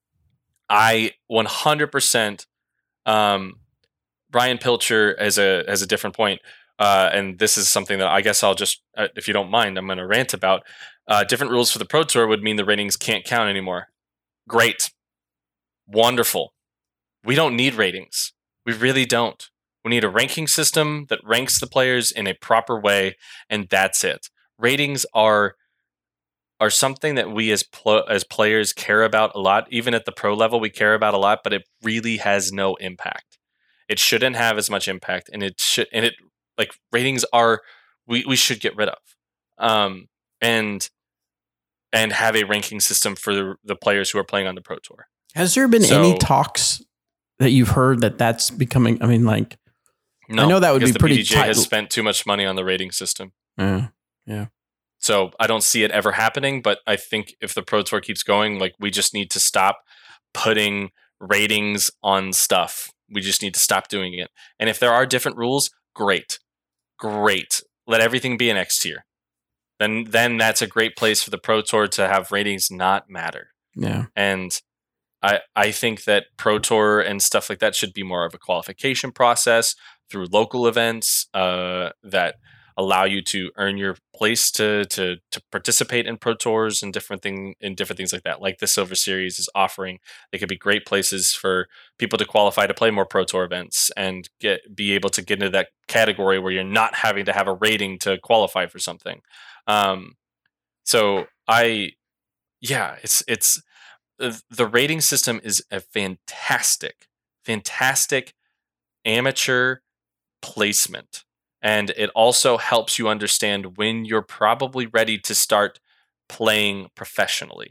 I one hundred percent um, Brian Pilcher has a has a different point. Uh, and this is something that I guess I'll just, uh, if you don't mind, I'm going to rant about. Uh, different rules for the Pro Tour would mean the ratings can't count anymore. Great. Wonderful. We don't need ratings. We really don't. We need a ranking system that ranks the players in a proper way, and that's it. Ratings are are something that we as pl- as players care about a lot. Even at the pro level, we care about a lot, but it really has no impact. It shouldn't have as much impact, and it should, and it like ratings are we, we should get rid of, um, and and have a ranking system for the, the players who are playing on the Pro Tour. Has there been so, any talks that you've heard that that's becoming? I mean, like, no, I know that would be the pretty. B D J tight. Has spent too much money on the rating system. Yeah, yeah. So I don't see it ever happening. But I think if the Pro Tour keeps going, like we just need to stop putting ratings on stuff. We just need to stop doing it. And if there are different rules, great, great. Let everything be an X tier. Then, then that's a great place for the Pro Tour to have ratings not matter. Yeah. And I, I think that Pro Tour and stuff like that should be more of a qualification process through local events uh, that allow you to earn your place to to to participate in Pro Tours and different thing in different things like that. Like the Silver Series is offering, they could be great places for people to qualify to play more Pro Tour events and get be able to get into that category where you're not having to have a rating to qualify for something. Um, so I, yeah, it's it's the rating system is a fantastic, fantastic amateur placement. And it also helps you understand when you're probably ready to start playing professionally.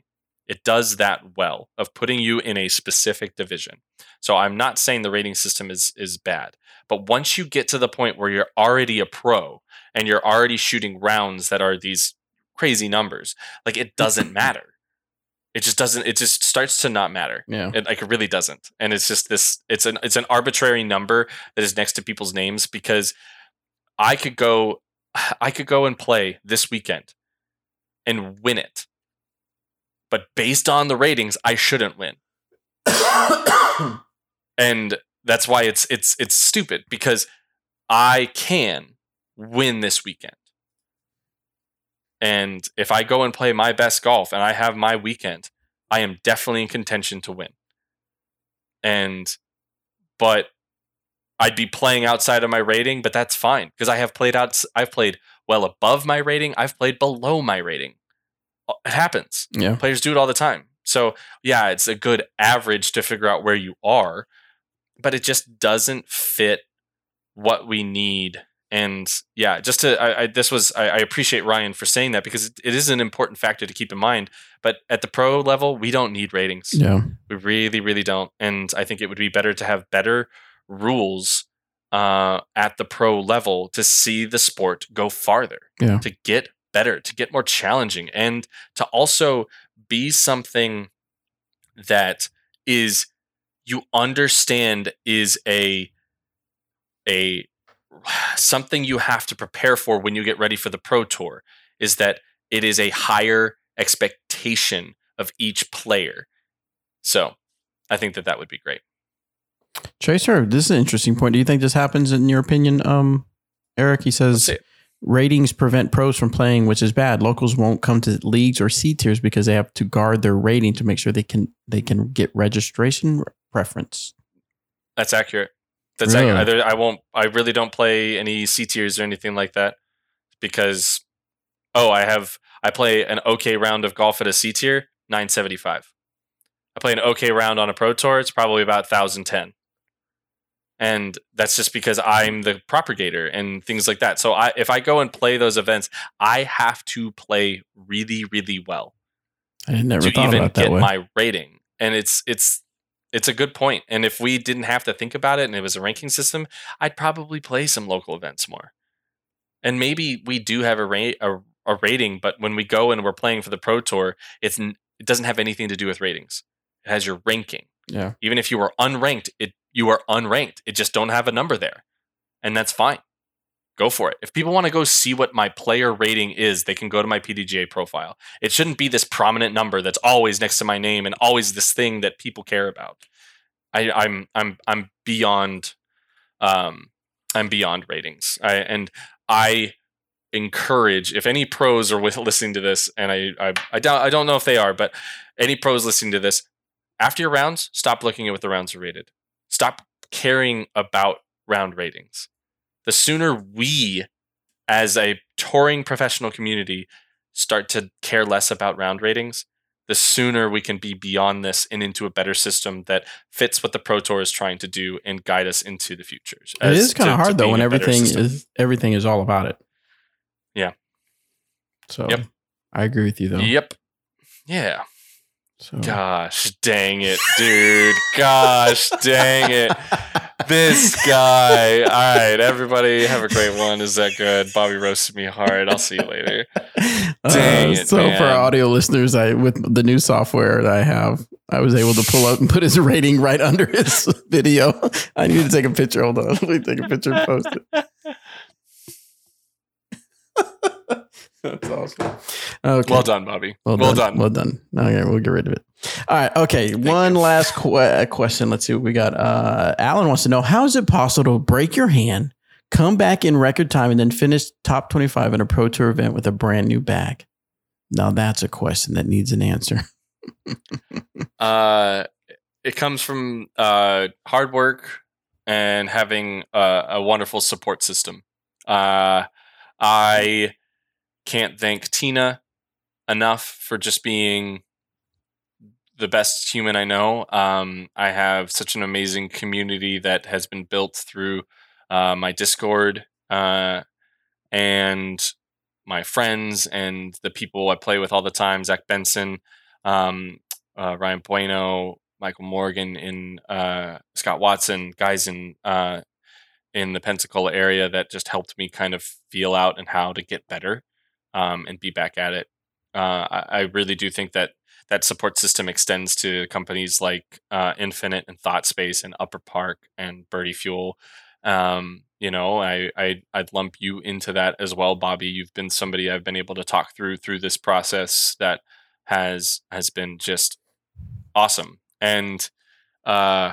It does that well of putting you in a specific division. So I'm not saying the rating system is is bad, but once you get to the point where you're already a pro and you're already shooting rounds that are these crazy numbers, like it doesn't matter. It just doesn't. It just starts to not matter. Yeah. It, like it really doesn't. And it's just this. It's an it's an arbitrary number that is next to people's names because I could go, I could go and play this weekend and win it, but based on the ratings, I shouldn't win. And that's why it's it's it's stupid because I can win this weekend. And if I go and play my best golf and I have my weekend, I am definitely in contention to win. And, but I'd be playing outside of my rating, but that's fine because I have played out, I've played well above my rating. I've played below my rating. It happens. Yeah. Players do it all the time. So yeah, it's a good average to figure out where you are, but it just doesn't fit what we need. And yeah, just to, I, I this was, I, I appreciate Ryan for saying that because it, it is an important factor to keep in mind. But at the pro level, we don't need ratings. Yeah. We really, really don't. And I think it would be better to have better rules uh, at the pro level to see the sport go farther, Yeah. to get better, to get more challenging, and to also be something that is, you understand is a, a, something you have to prepare for when you get ready for the pro tour is that it is a higher expectation of each player. So I think that that would be great. Tracer, this is an interesting point. Do you think this happens in your opinion? Um, Eric, he says ratings prevent pros from playing, which is bad. Locals won't come to leagues or C tiers because they have to guard their rating to make sure they can, they can get registration preference. That's accurate. That's really? accurate. I won't, I really don't play any C tiers or anything like that because, oh, I have, I play an okay round of golf at a C tier, nine seventy-five. I play an okay round on a pro tour, it's probably about one thousand ten. And that's just because I'm the propagator and things like that. So I, if I go and play those events, I have to play really, really well. I never to thought even about that get way. my rating. And it's it's it's a good point. And if we didn't have to think about it and it was a ranking system, I'd probably play some local events more. And maybe we do have a rate a, a rating, but when we go and we're playing for the pro tour, it's it doesn't have anything to do with ratings. It has your ranking. Yeah. Even if you were unranked, it you are unranked. It just don't have a number there. And that's fine. Go for it. If people want to go see what my player rating is, they can go to my P D G A profile. It shouldn't be this prominent number that's always next to my name and always this thing that people care about. I, I'm I'm I'm beyond um I'm beyond ratings. I and I encourage, if any pros are with listening to this, and I I I doubt I don't know if they are, but any pros listening to this, after your rounds, stop looking at what the rounds are rated. Stop caring about round ratings. The sooner we, as a touring professional community, start to care less about round ratings, the sooner we can be beyond this and into a better system that fits what the Pro Tour is trying to do and guide us into the future. It is kind of hard though when everything is everything is all about it. Yeah. So yep. I agree with you though. Yep. Yeah. So. Gosh dang it, dude. Gosh dang it. This guy. All right, everybody have a great one. Is that good? Bobby roasted me hard. I'll see you later. Dang uh, it, so man. For our audio listeners, I with the new software that I have, I was able to pull up and put his rating right under his video. I need to take a picture. Hold on. Let me take a picture and post it. That's awesome. Okay. Well done, Bobby. Well, well done. done. Well done. Okay, we'll get rid of it. All right. Okay. Thank One you. last que- question. Let's see what we got. Uh, Alan wants to know, how is it possible to break your hand, come back in record time, and then finish top twenty-five in a Pro Tour event with a brand new bag? Now that's a question that needs an answer. uh, it comes from uh, hard work and having a, a wonderful support system. Uh, I can't thank Tina enough for just being the best human I know. Um, I have such an amazing community that has been built through uh, my Discord uh, and my friends and the people I play with all the time, Zach Benson. um, uh, Ryan Bueno, Michael Morgan, in uh, Scott Watson, guys in uh, in the Pensacola area that just helped me kind of feel out and how to get better um, and be back at it. Uh, I, I really do think that that support system extends to companies like uh, Infinite and ThoughtSpace and Upper Park and Birdie Fuel. Um, you know, I, I I'd lump you into that as well, Bobby. You've been somebody I've been able to talk through through this process that has has been just awesome. And uh,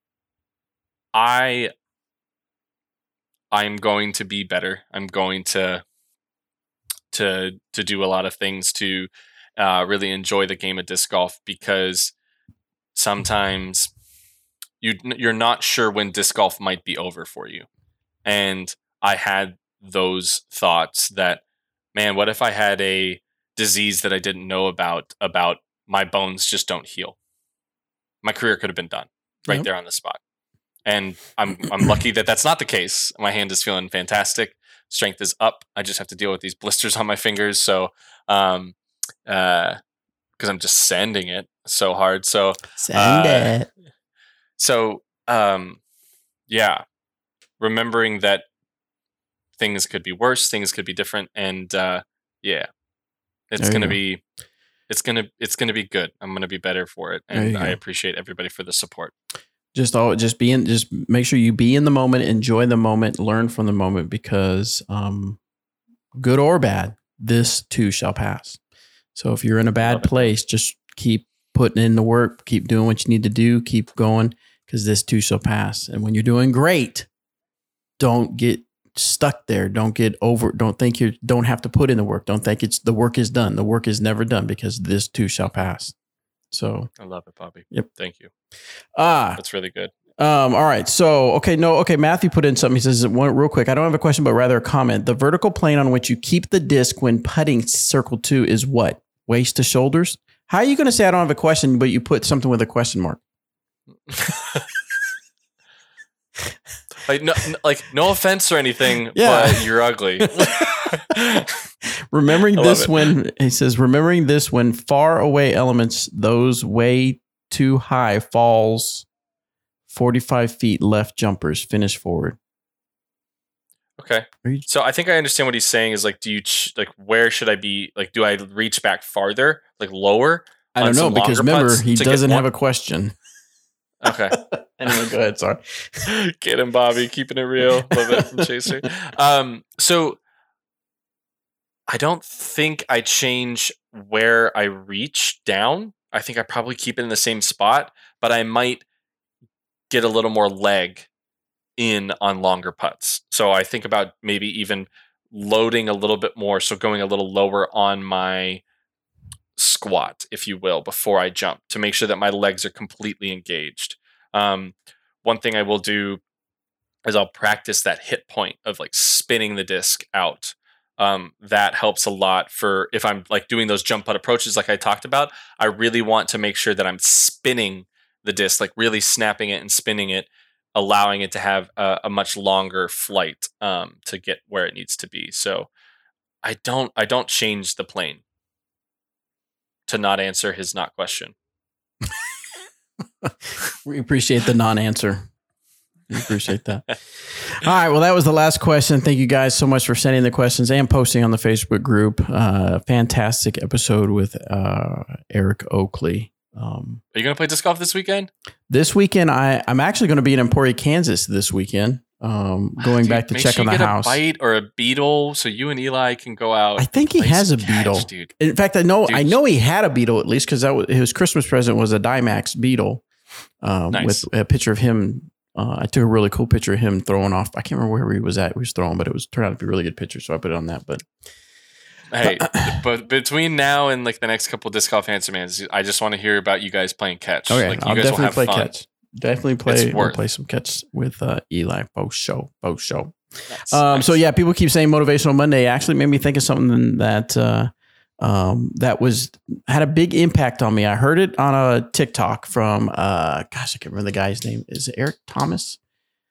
I I'm going to be better. I'm going to to to do a lot of things to uh, really enjoy the game of disc golf, because sometimes you you're not sure when disc golf might be over for you. And I had those thoughts that, man, what if I had a disease that I didn't know about, about my bones just don't heal? My career could have been done right yep. there on the spot. And I'm I'm lucky that that's not the case. My hand is feeling fantastic. Strength is up. I just have to deal with these blisters on my fingers. So, um, uh, because I'm just sanding it so hard. So, sand uh, it. So, um, yeah, remembering that things could be worse, things could be different, and uh, yeah, it's gonna go. be, it's gonna, it's gonna be good. I'm gonna be better for it, and I appreciate everybody for the support. Just all, just be in, just make sure you be in the moment, enjoy the moment, learn from the moment, because um, good or bad, this too shall pass. So if you're in a bad place, just keep putting in the work, keep doing what you need to do, keep going, because this too shall pass. And when you're doing great, don't get stuck there. Don't get over, don't think you don't have to put in the work. Don't think it's the work is done. The work is never done, because this too shall pass. So I love it, Bobby. Yep. Thank you. Ah, that's really good. Um, all right. So, okay. No, okay. Matthew put in something. He says, one real quick. I don't have a question, but rather a comment. The vertical plane on which you keep the disc when putting circle two is what? Waist to shoulders? How are you going to say I don't have a question, but you put something with a question mark? Like no, like no offense or anything, yeah. but you're ugly. Remembering this when he says, remembering this when far away elements, those way too high falls forty-five feet left jumpers finish forward. Okay. You, so I think I understand what he's saying is like, do you ch- like, where should I be? Like, do I reach back farther, like lower? I don't know, because remember, he doesn't have a question. Okay. Anyway, go ahead. Sorry. Get him, Bobby. Keeping it real. Love it from Chaser. Um, so I don't think I change where I reach down. I think I probably keep it in the same spot, but I might get a little more leg in on longer putts. So I think about maybe even loading a little bit more. So going a little lower on my squat, if you will, before I jump, to make sure that my legs are completely engaged. Um, one thing I will do is I'll practice that hit point of like spinning the disc out. Um, that helps a lot for if I'm like doing those jump putt approaches like I talked about. I really want to make sure that I'm spinning the disc, like really snapping it and spinning it, allowing it to have a, a much longer flight um, to get where it needs to be. So I don't I don't change the plane to not answer his not question. We appreciate the non-answer. We appreciate that. All right. Well, that was the last question. Thank you guys so much for sending the questions and posting on the Facebook group. Uh, fantastic episode with uh, Eric Oakley. Um, Are you going to play disc golf this weekend? This weekend, I, I'm actually going to be in Emporia, Kansas this weekend. Um, going Dude, back to check sure on the you get house. A bite or a beetle, so you and Eli can go out. I think he has a catch, beetle. Dude. In fact, I know dude. I know he had a beetle at least, because that was, his Christmas present was a Dymax beetle um, nice. with a picture of him. Uh, I took a really cool picture of him throwing off. I can't remember where he was at. He was throwing, but it was turned out to be a really good picture, so I put it on that. But hey, but between now and like the next couple of disc golf answer mans, I just want to hear about you guys playing catch. Okay, like, you I'll guys definitely will have play fun. catch. Definitely play we'll play some catch with uh, Eli. Both show, both show. Nice, um, nice. So yeah, people keep saying Motivational Monday. Actually, made me think of something that uh, um, that was had a big impact on me. I heard it on a TikTok from uh, gosh, I can't remember the guy's name. Is it Eric Thomas?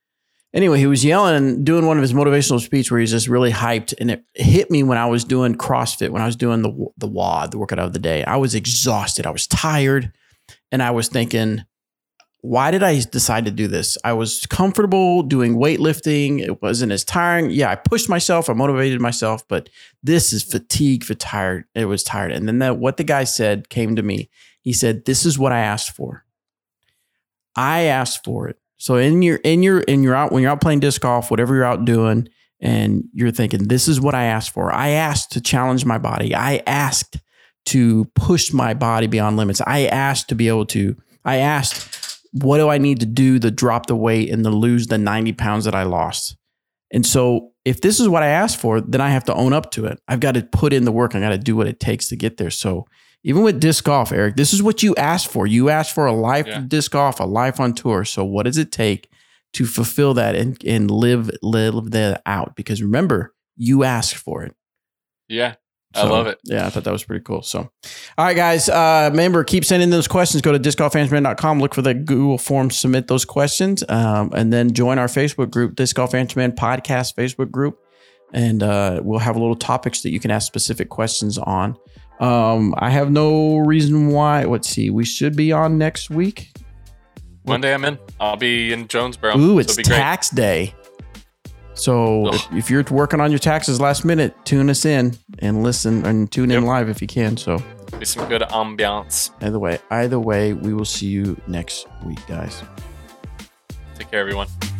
Anyway, he was yelling, doing one of his motivational speech where he's just really hyped. And it hit me when I was doing CrossFit, when I was doing the, the W O D, the workout of the day. I was exhausted. I was tired. And I was thinking, why did I decide to do this? I was comfortable doing weightlifting. It wasn't as tiring. Yeah, I pushed myself. I motivated myself. But this is fatigue for tired. It was tired. And then that, what the guy said came to me. He said, this is what I asked for. I asked for it. So in your, in your, in your out, when you're out playing disc golf, whatever you're out doing, and you're thinking, this is what I asked for. I asked to challenge my body. I asked to push my body beyond limits. I asked to be able to, I asked, what do I need to do to drop the weight and to lose the ninety pounds that I lost? And so if this is what I asked for, then I have to own up to it. I've got to put in the work. I got to do what it takes to get there. So even with disc golf, Eric, this is what you asked for. You asked for a life yeah. of disc golf, a life on tour. So what does it take to fulfill that and, and live, live that out? Because remember, you asked for it. Yeah. I So, love it. Yeah, I thought that was pretty cool. So, all right, guys, uh, remember, keep sending those questions. Go to disc golf answer man dot com, look for the Google form, submit those questions, um, and then join our Facebook group, Disc Golf Answer Man Podcast Facebook group. And uh, we'll have little topics that you can ask specific questions on. Um, I have no reason why. Let's see. We should be on next week. Monday I'm in. I'll be in Jonesboro. Ooh, it's so be tax great. day. So if, if you're working on your taxes last minute, tune us in and listen and tune in Yep. live if you can. So Be some good ambiance. either way, either way, we will see you next week, guys. Take care, everyone.